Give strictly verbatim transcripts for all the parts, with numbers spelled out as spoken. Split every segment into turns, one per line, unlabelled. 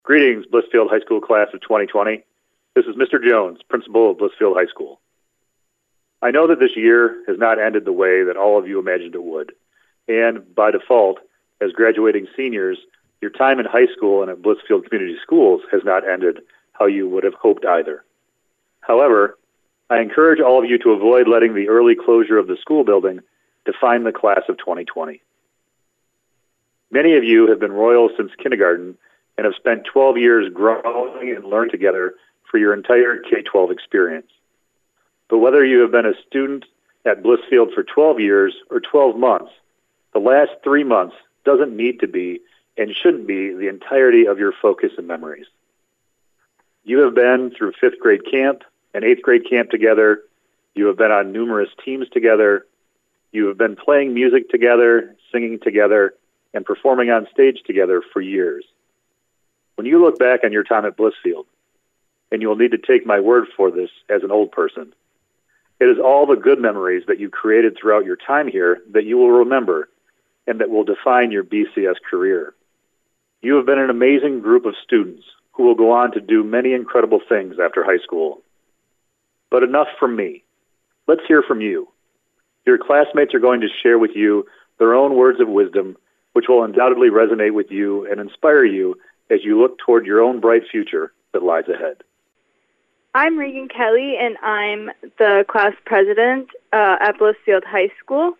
Greetings, Blissfield High School class of twenty twenty. This is Mister Jones, principal of Blissfield High School. I know that this year has not ended the way that all of you imagined it would. And by default, as graduating seniors, your time in high school and at Blissfield Community Schools has not ended how you would have hoped either. However, I encourage all of you to avoid letting the early closure of the school building define the class of twenty twenty. Many of you have been Royals since kindergarten and have spent twelve years growing and learning together for your entire K twelve experience. But whether you have been a student at Blissfield for twelve years or twelve months, the last three months doesn't need to be and shouldn't be the entirety of your focus and memories. You have been through fifth grade camp and eighth grade camp together. You have been on numerous teams together. You have been playing music together, singing together, and performing on stage together for years. When you look back on your time at Blissfield, and you will need to take my word for this as an old person, it is all the good memories that you created throughout your time here that you will remember and that will define your B C S career. You have been an amazing group of students who will go on to do many incredible things after high school. But enough from me. Let's hear from you. Your classmates are going to share with you their own words of wisdom, which will undoubtedly resonate with you and inspire you as you look toward your own bright future that lies ahead.
I'm Regan Kelly, and I'm the class president uh, at Blissfield High School.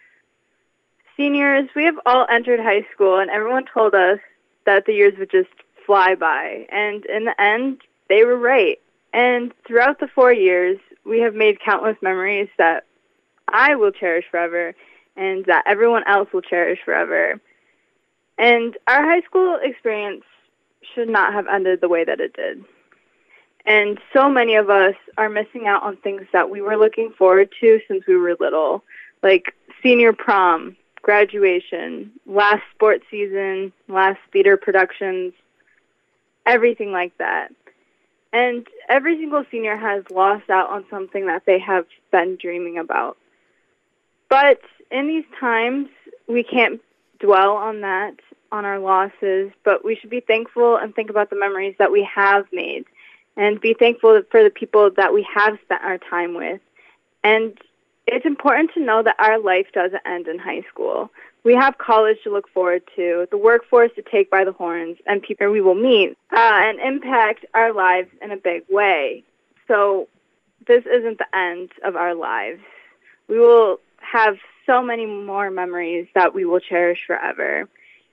Seniors, we have all entered high school, and everyone told us that the years would just fly by. And in the end, they were right. And throughout the four years, we have made countless memories that I will cherish forever and that everyone else will cherish forever. And our high school experience should not have ended the way that it did. And so many of us are missing out on things that we were looking forward to since we were little, like senior prom, graduation, last sports season, last theater productions, everything like that. And every single senior has lost out on something that they have been dreaming about. But in these times, we can't dwell on that, on our losses, but we should be thankful and think about the memories that we have made and be thankful for the people that we have spent our time with. And it's important to know that our life doesn't end in high school. We have college to look forward to, the workforce to take by the horns, and people we will meet uh, and impact our lives in a big way. So this isn't the end of our lives. We will have so many more memories that we will cherish forever.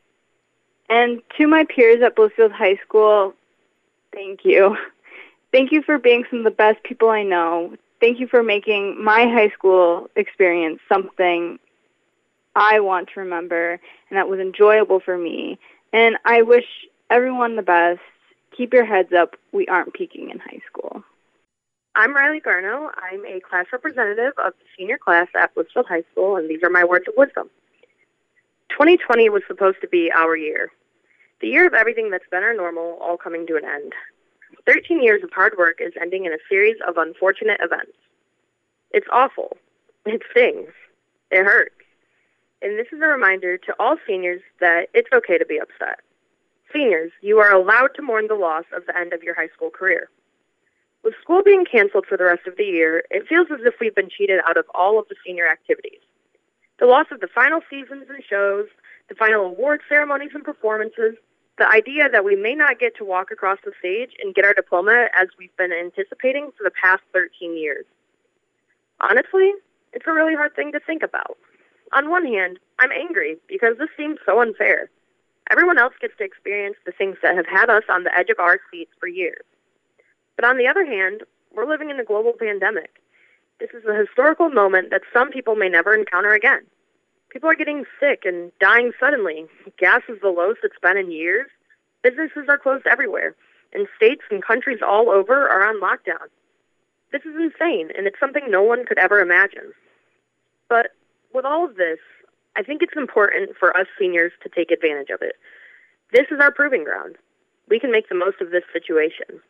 And to my peers at Blissfield High School, thank you. Thank you for being some of the best people I know. Thank you for making my high school experience something I want to remember and that was enjoyable for me. And I wish everyone the best. Keep your heads up. We aren't peaking in high school.
I'm Riley Garno. I'm a class representative of the senior class at Blissfield High School, and these are my words of wisdom. twenty twenty was supposed to be our year. The year of everything that's been our normal all coming to an end. thirteen years of hard work is ending in a series of unfortunate events. It's awful. It stings. It hurts. And this is a reminder to all seniors that it's okay to be upset. Seniors, you are allowed to mourn the loss of the end of your high school career. With school being canceled for the rest of the year, it feels as if we've been cheated out of all of the senior activities. The loss of the final seasons and shows, the final award ceremonies and performances, the idea that we may not get to walk across the stage and get our diploma as we've been anticipating for the past thirteen years. Honestly, it's a really hard thing to think about. On one hand, I'm angry because this seems so unfair. Everyone else gets to experience the things that have had us on the edge of our seats for years. But on the other hand, we're living in a global pandemic. This is a historical moment that some people may never encounter again. People are getting sick and dying suddenly. Gas is the lowest it's been in years. Businesses are closed everywhere, and states and countries all over are on lockdown. This is insane, and it's something no one could ever imagine. But with all of this, I think it's important for us seniors to take advantage of it. This is our proving ground. We can make the most of this situation.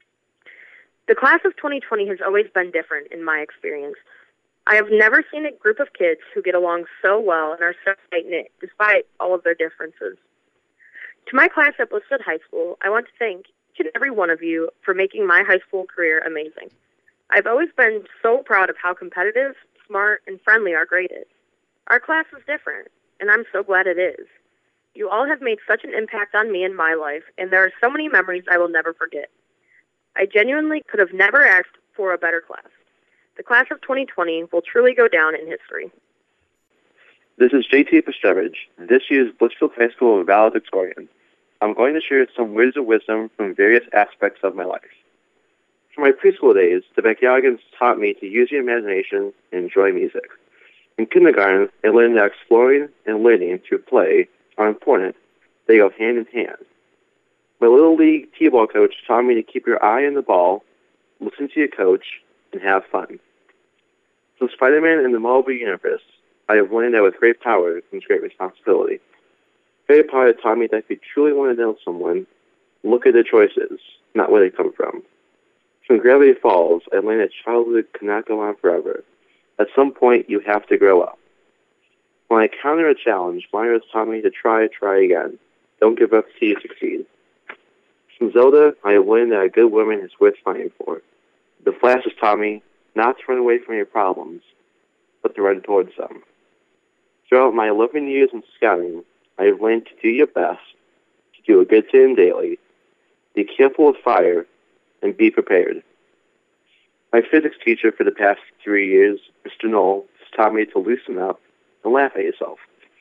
The class of twenty twenty has always been different in my experience. I have never seen a group of kids who get along so well and are so tight-knit despite all of their differences. To my class at Blissfield High School, I want to thank each and every one of you for making my high school career amazing. I've always been so proud of how competitive, smart, and friendly our grade is. Our class is different, and I'm so glad it is. You all have made such an impact on me and my life, and there are so many memories I will never forget. I genuinely could have never asked for a better class. The class of twenty twenty will truly go down in history.
This is J T Pastrevich, this year's Blissfield High School valedictorian. I'm going to share some words of wisdom from various aspects of my life. From my preschool days, the backyardigans taught me to use your imagination and enjoy music. In kindergarten, I learned that exploring and learning through play are important. They go hand in hand. My Little League T-ball coach taught me to keep your eye on the ball, listen to your coach, and have fun. From Spider-Man in the Marvel Universe, I have learned that with great power comes great responsibility. Harry Potter taught me that if you truly want to know someone, look at their choices, not where they come from. From Gravity Falls, I learned that childhood cannot go on forever. At some point, you have to grow up. When I counter a challenge, Myers taught me to try, try again. Don't give up till you succeed. From Zelda, I have learned that a good woman is worth fighting for. The Flash has taught me not to run away from your problems, but to run towards them. Throughout my eleven years in scouting, I have learned to do your best, to do a good thing daily, be careful with fire, and be prepared. My physics teacher for the past three years, Mister Knoll, has taught me to loosen up and laugh at yourself.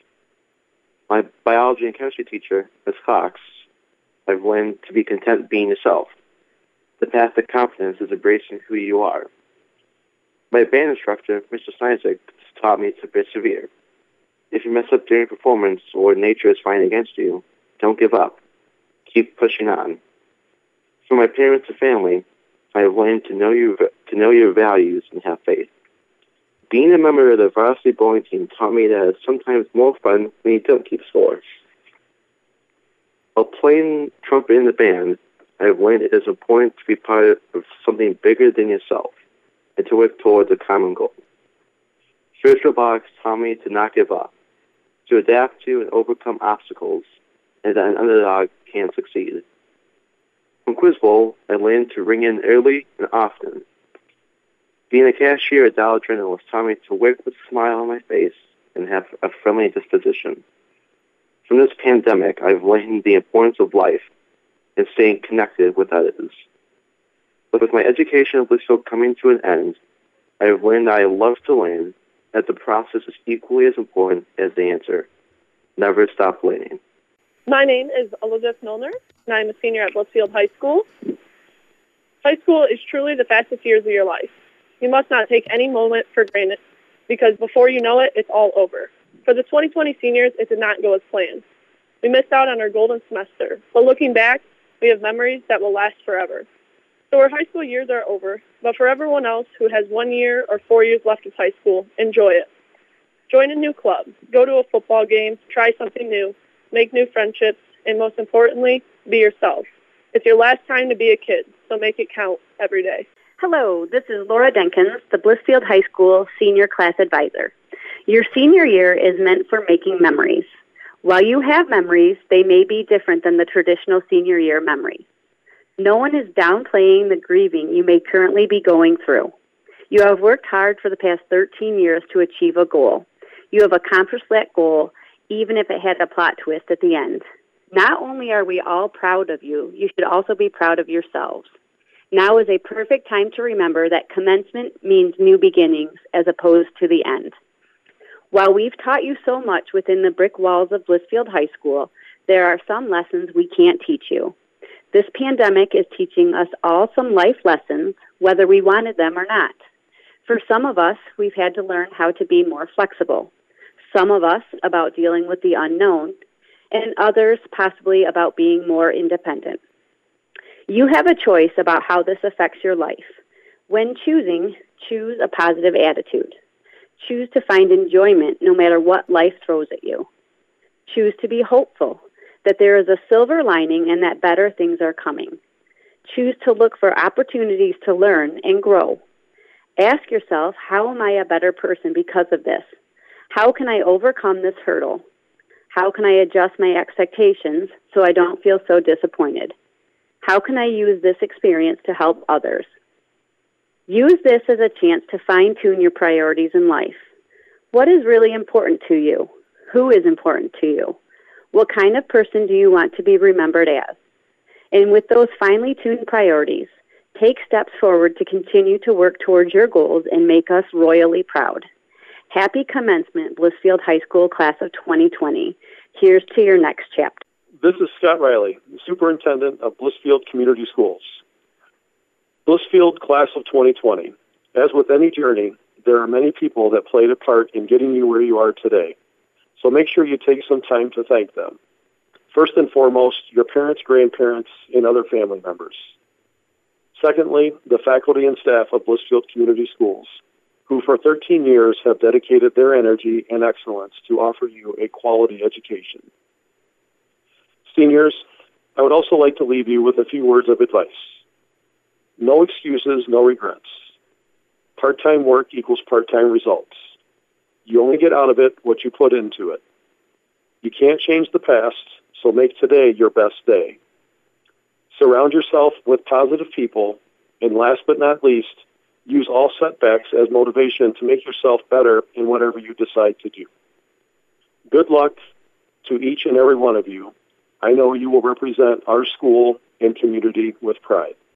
My biology and chemistry teacher, Miz Cox, I've learned to be content being yourself. The path to confidence is embracing who you are. My band instructor, Mister Snizek, has taught me to persevere. If you mess up during performance or nature is fighting against you, don't give up. Keep pushing on. For my parents and family, I have learned to know your to know your values and have faith. Being a member of the varsity bowling team taught me that it's sometimes more fun when you don't keep score. While playing trumpet in the band, I have learned it is important to be part of something bigger than yourself and to work towards a common goal. Spiritual box taught me to not give up, to adapt to and overcome obstacles, and that an underdog can succeed. From Quiz Bowl, I learned to ring in early and often. Being a cashier at Dollar General has taught me to work with a smile on my face and have a friendly disposition. From this pandemic, I've learned the importance of life and staying connected with others. But with my education at Blissfield coming to an end, I have learned that I love to learn, that the process is equally as important as the answer. Never stop learning.
My name is Elizabeth Milner, and I'm a senior at Blissfield High School. High school is truly the fastest years of your life. You must not take any moment for granted, because before you know it, it's all over. For the twenty twenty seniors, it did not go as planned. We missed out on our golden semester, but looking back, we have memories that will last forever. So our high school years are over, but for everyone else who has one year or four years left of high school, enjoy it. Join a new club, go to a football game, try something new, make new friendships, and most importantly, be yourself. It's your last time to be a kid, so make it count every day.
Hello, this is Laura Denkins, the Blissfield High School Senior Class Advisor. Your senior year is meant for making memories. While you have memories, they may be different than the traditional senior year memory. No one is downplaying the grieving you may currently be going through. You have worked hard for the past thirteen years to achieve a goal. You have accomplished that goal, even if it had a plot twist at the end. Not only are we all proud of you, you should also be proud of yourselves. Now is a perfect time to remember that commencement means new beginnings as opposed to the end. While we've taught you so much within the brick walls of Blissfield High School, there are some lessons we can't teach you. This pandemic is teaching us all some life lessons, whether we wanted them or not. For some of us, we've had to learn how to be more flexible. Some of us about dealing with the unknown, and others possibly about being more independent. You have a choice about how this affects your life. When choosing, choose a positive attitude. Choose to find enjoyment no matter what life throws at you. Choose to be hopeful, that there is a silver lining and that better things are coming. Choose to look for opportunities to learn and grow. Ask yourself, how am I a better person because of this? How can I overcome this hurdle? How can I adjust my expectations so I don't feel so disappointed? How can I use this experience to help others? Use this as a chance to fine-tune your priorities in life. What is really important to you? Who is important to you? What kind of person do you want to be remembered as? And with those finely tuned priorities, take steps forward to continue to work towards your goals and make us royally proud. Happy commencement, Blissfield High School Class of twenty twenty. Here's to your next chapter.
This is Scott Riley, Superintendent of Blissfield Community Schools. Blissfield Class of twenty twenty. As with any journey, there are many people that played a part in getting you where you are today. So make sure you take some time to thank them. First and foremost, your parents, grandparents, and other family members. Secondly, the faculty and staff of Blissfield Community Schools, who for thirteen years have dedicated their energy and excellence to offer you a quality education. Seniors, I would also like to leave you with a few words of advice. No excuses, no regrets. Part-time work equals part-time results. You only get out of it what you put into it. You can't change the past, so make today your best day. Surround yourself with positive people, and last but not least, use all setbacks as motivation to make yourself better in whatever you decide to do. Good luck to each and every one of you. I know you will represent our school and community with pride.